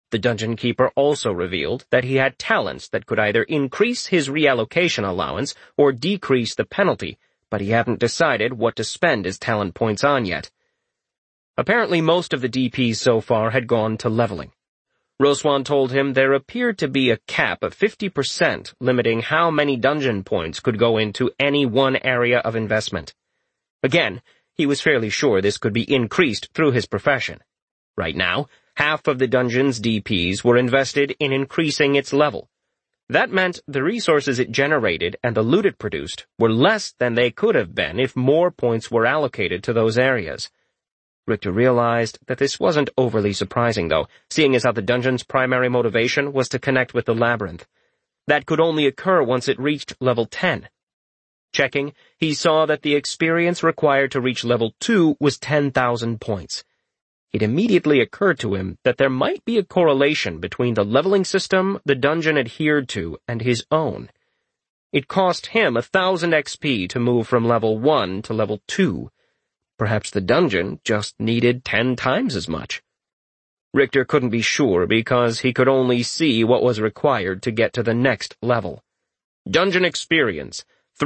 The dungeon keeper also revealed that he had talents that could either increase his reallocation allowance or decrease the penalty, but he hadn't decided what to spend his talent points on yet. Apparently most of the DPs so far had gone to leveling. Roswan told him there appeared to be a cap of 50% limiting how many dungeon points could go into any one area of investment. Again, he was fairly sure this could be increased through his profession. Right now, half of the dungeon's DPs were invested in increasing its level. That meant the resources it generated and the loot it produced were less than they could have been if more points were allocated to those areas. Richter realized that this wasn't overly surprising, though, seeing as how the dungeon's primary motivation was to connect with the labyrinth. That could only occur once it reached level 10. Checking, he saw that the experience required to reach level 2 was 10,000 points. It immediately occurred to him that there might be a correlation between the leveling system the dungeon adhered to and his own. It cost him 1,000 XP to move from level 1 to level 2. Perhaps the dungeon just needed 10 times as much. Richter couldn't be sure because he could only see what was required to get to the next level. Dungeon experience,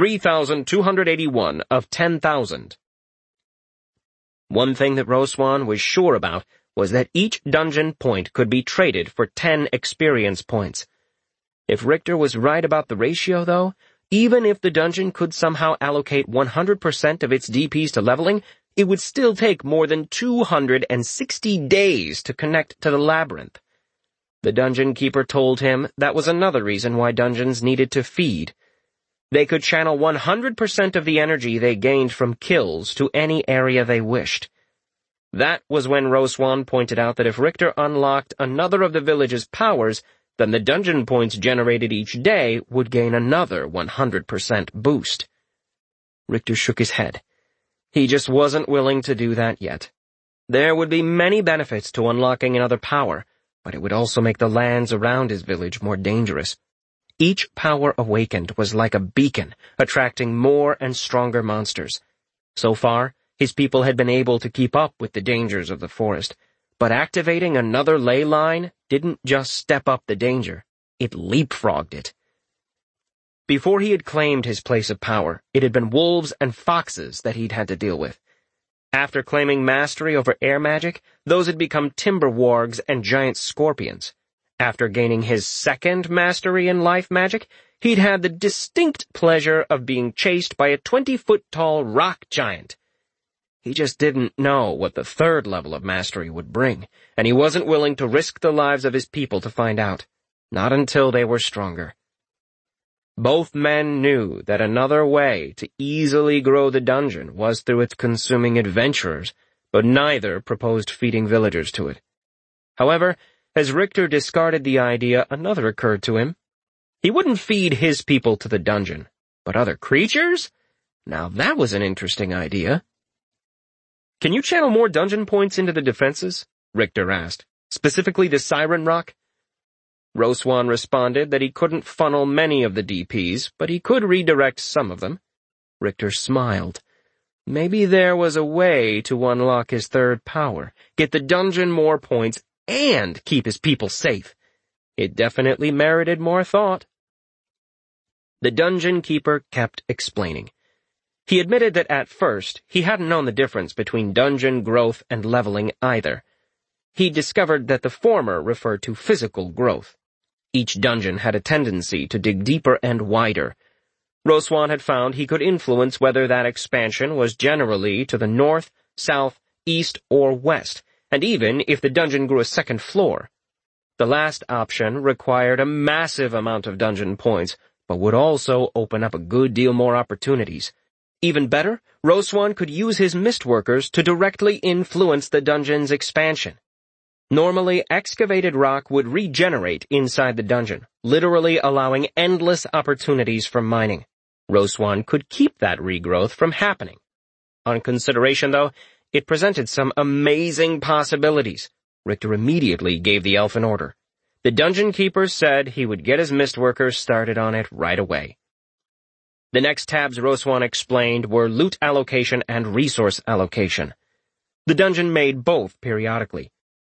3,281 of 10,000. One thing that Roswan was sure about was that each dungeon point could be traded for 10 experience points. If Richter was right about the ratio, though, even if the dungeon could somehow allocate 100% of its DPs to leveling, it would still take more than 260 days to connect to the labyrinth. The dungeon keeper told him that was another reason why dungeons needed to feed. They could channel 100% of the energy they gained from kills to any area they wished. That was when Roswan pointed out that if Richter unlocked another of the village's powers, then the dungeon points generated each day would gain another 100% boost. Richter shook his head. He just wasn't willing to do that yet. There would be many benefits to unlocking another power, but it would also make the lands around his village more dangerous. Each power awakened was like a beacon, attracting more and stronger monsters. So far, his people had been able to keep up with the dangers of the forest, but activating another ley line didn't just step up the danger, it leapfrogged it. Before he had claimed his place of power, it had been wolves and foxes that he'd had to deal with. After claiming mastery over air magic, those had become timber wargs and giant scorpions. After gaining his second mastery in life magic, he'd had the distinct pleasure of being chased by a 20-foot-tall rock giant. He just didn't know what the third level of mastery would bring, and he wasn't willing to risk the lives of his people to find out. Not until they were stronger. Both men knew that another way to easily grow the dungeon was through its consuming adventurers, but neither proposed feeding villagers to it. However, as Richter discarded the idea, another occurred to him. He wouldn't feed his people to the dungeon, but other creatures? Now that was an interesting idea. Can you channel more dungeon points into the defenses? Richter asked. Specifically the Siren Rock? Roswan responded that he couldn't funnel many of the DPs, but he could redirect some of them. Richter smiled. Maybe there was a way to unlock his third power, get the dungeon more points, and keep his people safe. It definitely merited more thought. The dungeon keeper kept explaining. He admitted that at first he hadn't known the difference between dungeon growth and leveling either. He discovered that the former referred to physical growth. Each dungeon had a tendency to dig deeper and wider. Roswan had found he could influence whether that expansion was generally to the north, south, east, or west, and even if the dungeon grew a second floor. The last option required a massive amount of dungeon points, but would also open up a good deal more opportunities. Even better, Roswan could use his mistworkers to directly influence the dungeon's expansion. Normally, excavated rock would regenerate inside the dungeon, literally allowing endless opportunities for mining. Roswan could keep that regrowth from happening. On consideration, though, it presented some amazing possibilities. Richter immediately gave the elf an order. The dungeon keeper said he would get his mistworkers started on it right away. The next tabs Roswan explained were loot allocation and resource allocation. The dungeon made both periodically.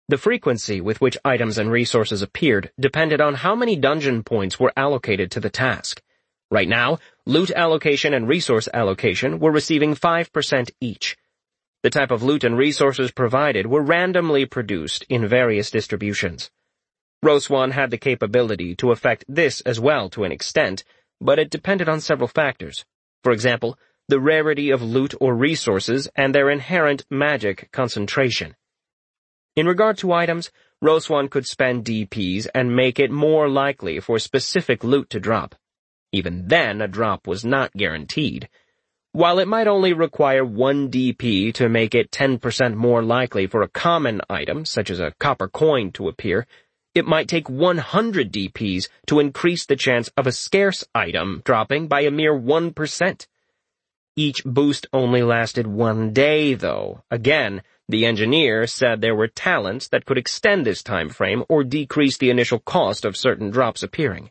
The frequency with which items and resources appeared depended on how many dungeon points were allocated to the task. Right now, loot allocation and resource allocation were receiving 5% each. The type of loot and resources provided were randomly produced in various distributions. Roswan had the capability to affect this as well to an extent, but it depended on several factors. For example, the rarity of loot or resources and their inherent magic concentration. In regard to items, Roswan could spend DPs and make it more likely for specific loot to drop. Even then, a drop was not guaranteed. While it might only require 1 DP to make it 10% more likely for a common item, such as a copper coin, to appear, it might take 100 DPs to increase the chance of a scarce item dropping by a mere 1%. Each boost only lasted 1 day, though. Again, the engineer said there were talents that could extend this time frame or decrease the initial cost of certain drops appearing.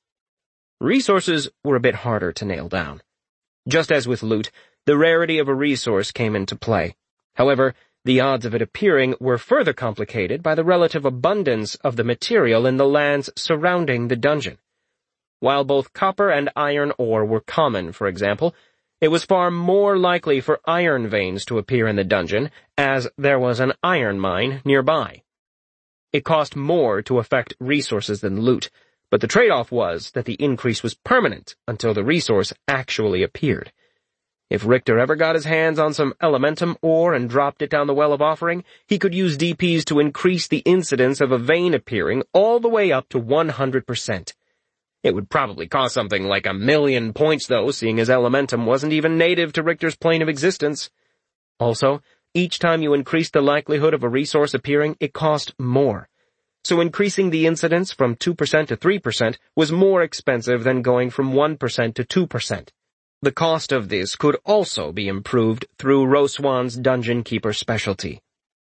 Resources were a bit harder to nail down. Just as with loot, the rarity of a resource came into play. However, the odds of it appearing were further complicated by the relative abundance of the material in the lands surrounding the dungeon. While both copper and iron ore were common, for example, it was far more likely for iron veins to appear in the dungeon, as there was an iron mine nearby. It cost more to affect resources than loot, but the trade-off was that the increase was permanent until the resource actually appeared. If Richter ever got his hands on some elementum ore and dropped it down the Well of Offering, he could use DPs to increase the incidence of a vein appearing all the way up to 100%. It would probably cost something like 1,000,000 points, though, seeing as elementum wasn't even native to Richter's plane of existence. Also, each time you increased the likelihood of a resource appearing, it cost more. So increasing the incidence from 2% to 3% was more expensive than going from 1% to 2%. The cost of this could also be improved through Roswan's Dungeon Keeper specialty.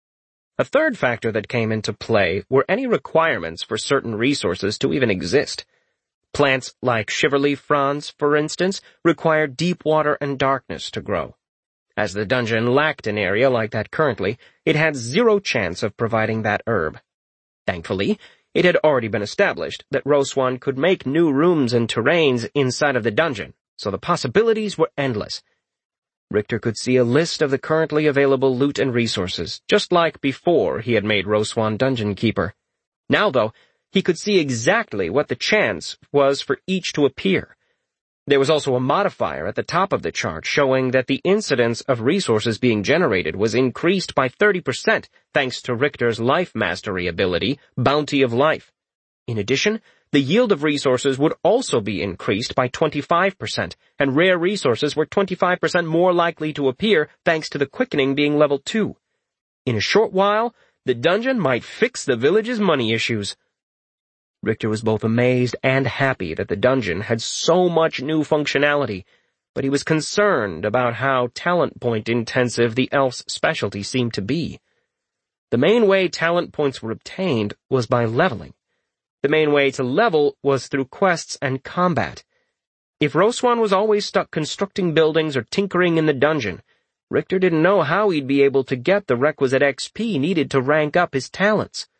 A third factor that came into play were any requirements for certain resources to even exist. Plants like shiverleaf fronds, for instance, required deep water and darkness to grow. As the dungeon lacked an area like that currently, it had zero chance of providing that herb. Thankfully, it had already been established that Roswan could make new rooms and terrains inside of the dungeon, so the possibilities were endless. Richter could see a list of the currently available loot and resources, just like before he had made Roswan Dungeon Keeper. Now, though, he could see exactly what the chance was for each to appear. There was also a modifier at the top of the chart showing that the incidence of resources being generated was increased by 30% thanks to Richter's life mastery ability, Bounty of Life. In addition, the yield of resources would also be increased by 25%, and rare resources were 25% more likely to appear thanks to the quickening being level 2. In a short while, the dungeon might fix the village's money issues. Richter was both amazed and happy that the dungeon had so much new functionality, but he was concerned about how talent point intensive the elf's specialty seemed to be. The main way talent points were obtained was by leveling. The main way to level was through quests and combat. If Roswan was always stuck constructing buildings or tinkering in the dungeon, Richter didn't know how he'd be able to get the requisite XP needed to rank up his talents.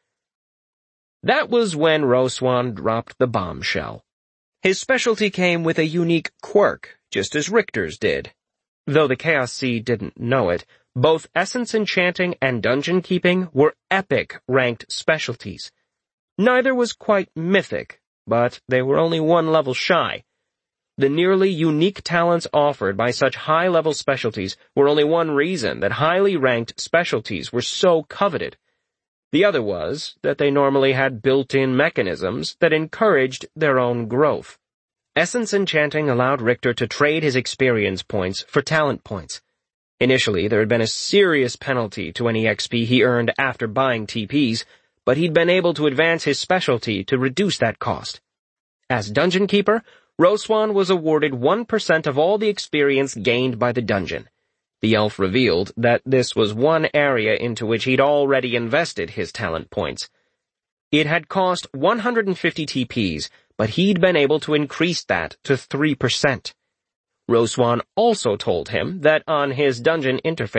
That was when Roswan dropped the bombshell. His specialty came with a unique quirk, just as Richter's did. Though the Chaos Sea didn't know it, both Essence Enchanting and Dungeon Keeping were epic ranked specialties. Neither was quite mythic, but they were only one level shy. The nearly unique talents offered by such high-level specialties were only one reason that highly ranked specialties were so coveted. The other was that they normally had built-in mechanisms that encouraged their own growth. Essence Enchanting allowed Richter to trade his experience points for talent points. Initially, there had been a serious penalty to any XP he earned after buying TPs, but he'd been able to advance his specialty to reduce that cost. As Dungeon Keeper, Roswan was awarded 1% of all the experience gained by the dungeon. The elf revealed that this was one area into which he'd already invested his talent points. It had cost 150 TPs, but he'd been able to increase that to 3%. Roswan also told him that on his dungeon interface,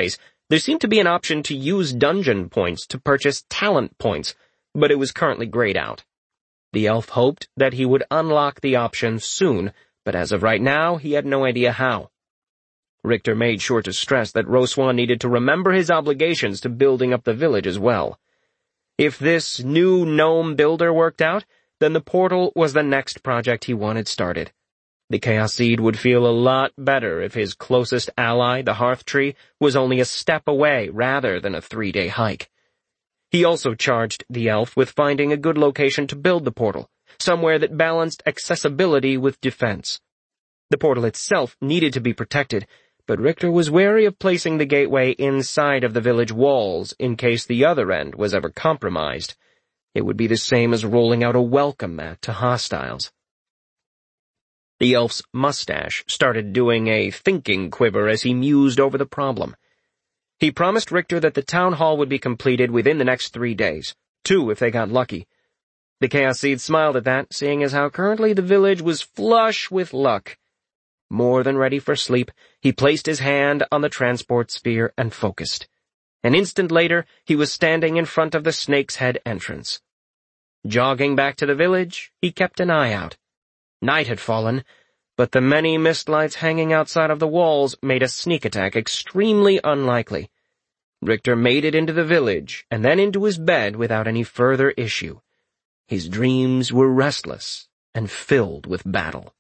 There seemed to be an option to use dungeon points to purchase talent points, but it was currently grayed out. The elf hoped that he would unlock the option soon, but as of right now, he had no idea how. Richter made sure to stress that Roswan needed to remember his obligations to building up the village as well. If this new gnome builder worked out, then the portal was the next project he wanted started. The Chaos Seed would feel a lot better if his closest ally, the Hearth Tree, was only a step away rather than a 3-day hike. He also charged the elf with finding a good location to build the portal, somewhere that balanced accessibility with defense. The portal itself needed to be protected, but Richter was wary of placing the gateway inside of the village walls in case the other end was ever compromised. It would be the same as rolling out a welcome mat to hostiles. The elf's mustache started doing a thinking quiver as he mused over the problem. He promised Richter that the town hall would be completed within the next 3 days, 2 if they got lucky. The Chaos Seed smiled at that, seeing as how currently the village was flush with luck. More than ready for sleep, he placed his hand on the transport sphere and focused. An instant later, he was standing in front of the Snake's Head entrance. Jogging back to the village, he kept an eye out. Night had fallen, but the many mist lights hanging outside of the walls made a sneak attack extremely unlikely. Richter made it into the village and then into his bed without any further issue. His dreams were restless and filled with battle.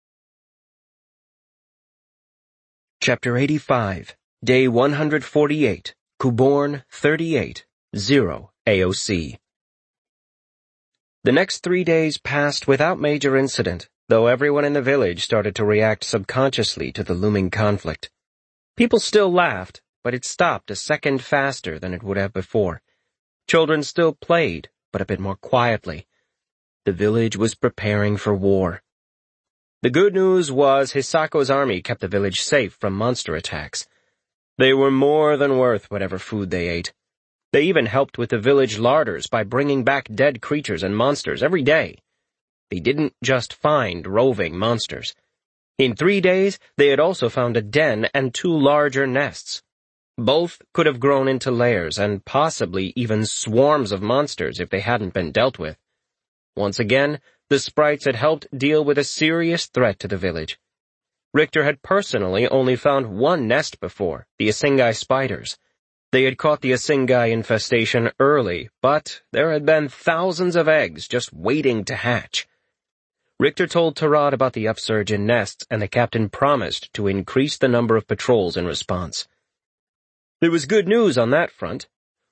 Chapter 85, Day 148, Kuborn 38, 0 AOC. The next 3 days passed without major incident, though everyone in the village started to react subconsciously to the looming conflict. People still laughed, but it stopped a second faster than it would have before. Children still played, but a bit more quietly. The village was preparing for war. The good news was Hisako's army kept the village safe from monster attacks. They were more than worth whatever food they ate. They even helped with the village larders by bringing back dead creatures and monsters every day. They didn't just find roving monsters. In 3 days, they had also found a den and 2 larger nests. Both could have grown into lairs and possibly even swarms of monsters if they hadn't been dealt with. Once again, the sprites had helped deal with a serious threat to the village. Richter had personally only found 1 nest before, the Asingai spiders. They had caught the Asingai infestation early, but there had been thousands of eggs just waiting to hatch. Richter told Tarad about the upsurge in nests, and the captain promised to increase the number of patrols in response. There was good news on that front.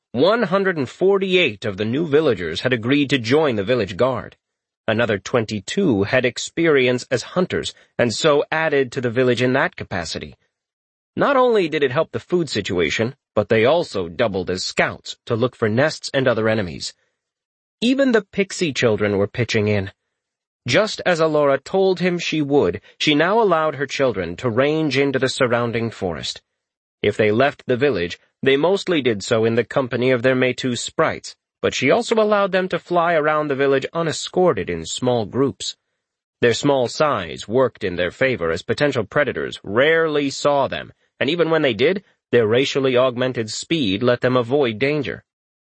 148 of the new villagers had agreed to join the village guard. Another 22 had experience as hunters, and so added to the village in that capacity. Not only did it help the food situation, but they also doubled as scouts to look for nests and other enemies. Even the pixie children were pitching in. Just as Alora told him she would, she now allowed her children to range into the surrounding forest. If they left the village, they mostly did so in the company of their Metu sprites, but she also allowed them to fly around the village unescorted in small groups. Their small size worked in their favor as potential predators rarely saw them, and even when they did, their racially augmented speed let them avoid danger.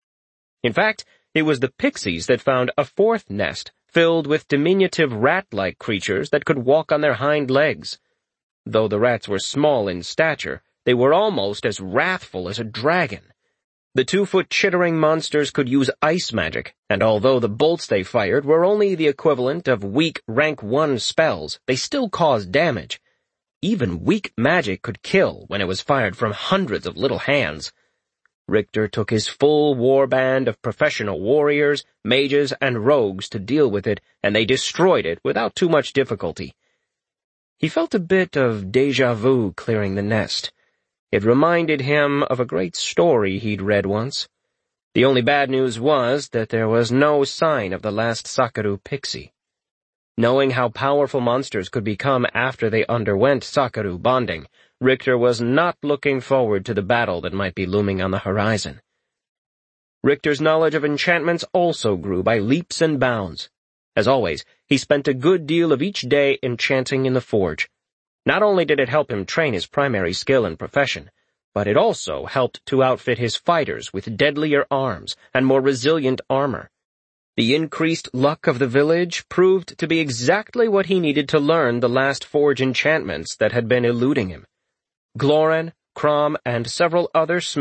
In fact, it was the pixies that found a 4th nest filled with diminutive rat-like creatures that could walk on their hind legs. Though the rats were small in stature, they were almost as wrathful as a dragon. The 2-foot chittering monsters could use ice magic, and although the bolts they fired were only the equivalent of weak rank 1 spells, they still caused damage. Even weak magic could kill when it was fired from hundreds of little hands. Richter took his full warband of professional warriors, mages, and rogues to deal with it, and they destroyed it without too much difficulty. He felt a bit of déjà vu clearing the nest. It reminded him of a great story he'd read once. The only bad news was that there was no sign of the last Sakaru pixie. Knowing how powerful monsters could become after they underwent Sakaru bonding, Richter was not looking forward to the battle that might be looming on the horizon. Richter's knowledge of enchantments also grew by leaps and bounds. As always, he spent a good deal of each day enchanting in the forge. Not only did it help him train his primary skill and profession, but it also helped to outfit his fighters with deadlier arms and more resilient armor. The increased luck of the village proved to be exactly what he needed to learn the last forge enchantments that had been eluding him. Gloran, Crom, and several other smiths